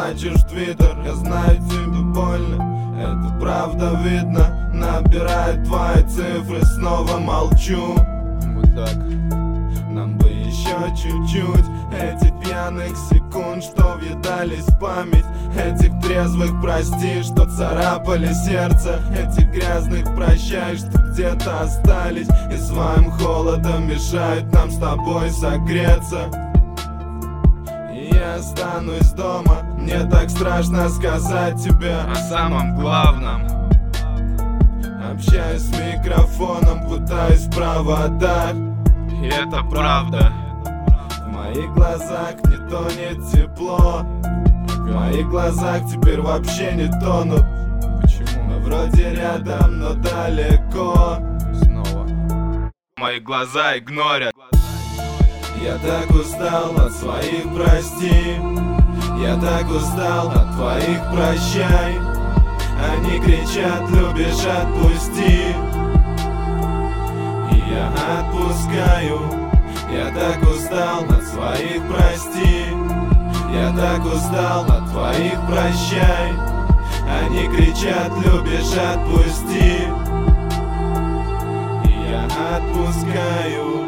плачешь в твиттер. Я знаю, тебе больно, это правда видно. Набираю твои цифры, снова молчу. Вот так. Нам бы еще чуть-чуть этих пьяных секунд, что въедались в память. Этих трезвых прости, что царапали сердце. Этих грязных прощай, что где-то остались и своим холодом мешают нам с тобой согреться. И я останусь дома, мне так страшно сказать тебе о самом главном. Общаюсь с микрофоном, путаюсь в проводах. И это правда. В моих глазах не тонет тепло. В моих глазах теперь вообще не тонут. Почему? Мы вроде рядом, но далеко. Снова мои глаза игнорят. Я так устал от своих прости. Я так устал от твоих прощай. Они кричат, любишь, отпусти. И я отпускаю. Я так устал от своих прости. Я так устал от твоих прощай. Они кричат, любишь, отпусти. И я отпускаю.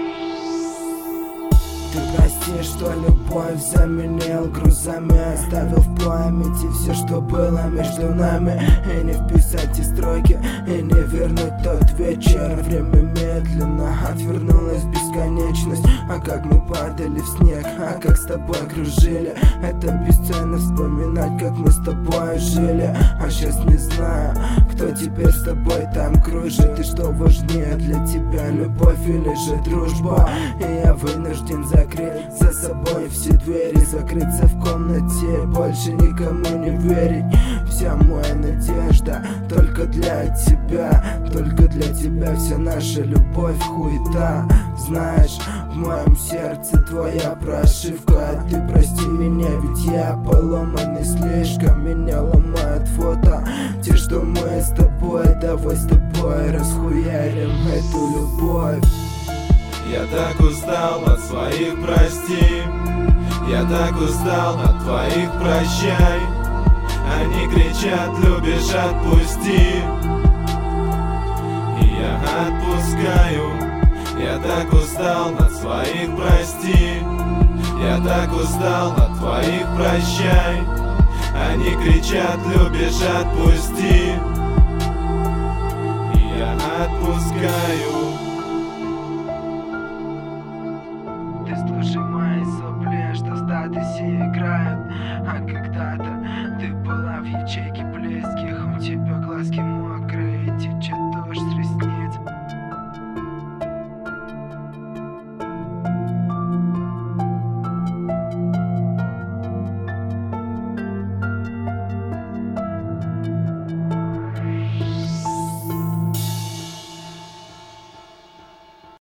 Ты прости, что любовь заменил грузами. Оставил в памяти все, что было между нами. И не вписать эти строки, и не вернуть тот вечер. Время медленно отвернулось в бесконечность. А как мы падали в снег, а как с тобой кружили. Это бесценно вспоминать, как мы с тобой жили. А сейчас не знаю, кто теперь с тобой там кружит. И что важнее для тебя, любовь или же дружба. И я вынужден закрыть за собой все двери, закрыться в комнате, больше никому не верить. Вся моя надежда только для тебя, только для тебя вся наша любовь хуета. Знаешь, в моем сердце твоя прошивка. Ты прости меня, ведь я поломанный слишком. Меня ломают фото, те, что мы с тобой, давай с тобой расхуярим эту любовь. Я так устал от своих прости. Я так устал от твоих прощай. Они кричат, любишь, отпусти. И я отпускаю. Я так устал от своих прости. Я так устал от твоих прощай. Они кричат, любишь, отпусти. И я отпускаю.